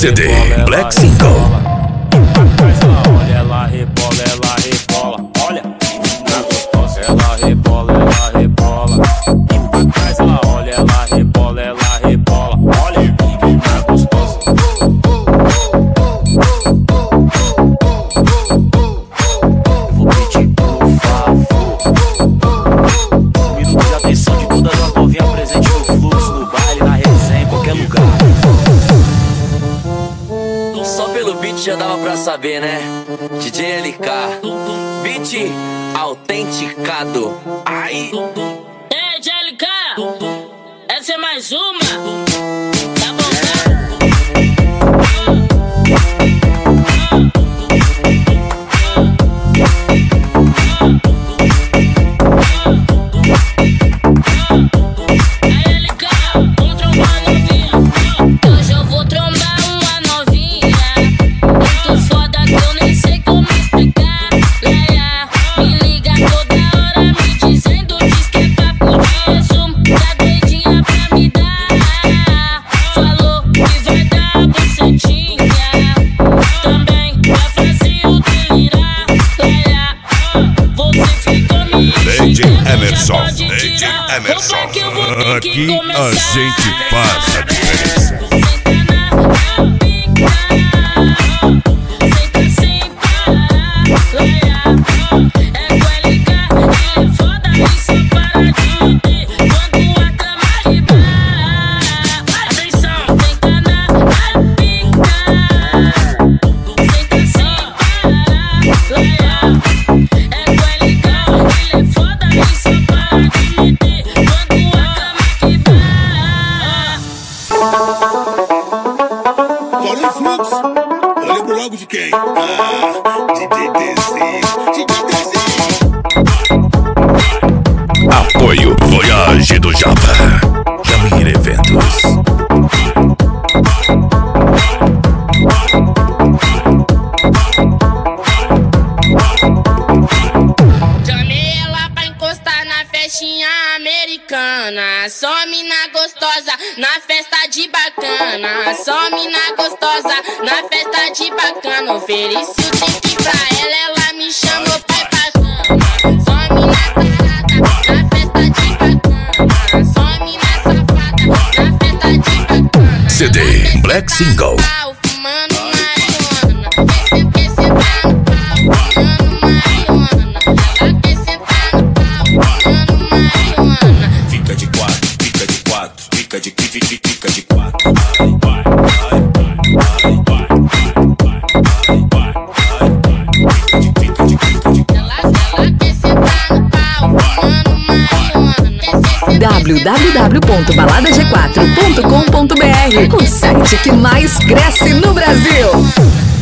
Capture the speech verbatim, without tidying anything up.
C D Black Single. Olha, ela rebola, ela rebola. Olha, na gostosa, ela rebola, ela rebola. E pra trás ela olha, ela rebola, ela rebola. Olha, na gostosa. Vou pedir por favor um minuto de atenção de todas as novinhas presentes no fluxo, no baile, na resenha, em qualquer lugar. Só pelo beat já dava pra saber, né? D J L K, beat autenticado. Ai! Ei, D J L K, essa é mais uma. Tá bom, D J Emerson, D J Emerson, aqui a gente faz a diferença. Olha o fluxo, olha pro logo de quem? Ah, D J Desenho, D J Desenho. Apoio Voyage do Java, Jamir Eventos. chamei ela pra encostar na festinha americana. Só mina gostosa na festa de bacana. Só mina gostosa na festa de bacana. Ofereci o drink pra ela, ela me chamou pra ir pra cama. Só mina tarada na festa de bacana. Só mina safada na festa de bacana. C D Black Single. Fumando marihuana, quer quer sentar no pau, fumando marihuana. Ela quer sentar no pau, fumando marihuana. Fica de quatro, fica de quatro, fica de fica de fica de quatro. Vai, vai, vai, vai, vai, vai, vai, vai. Fica de fica de fica de. Ela, ela quer sentar no pau, fumando marihuana. Quer ser w w w ponto balada g quatro ponto com ponto b r, o site que mais cresce no Brasil.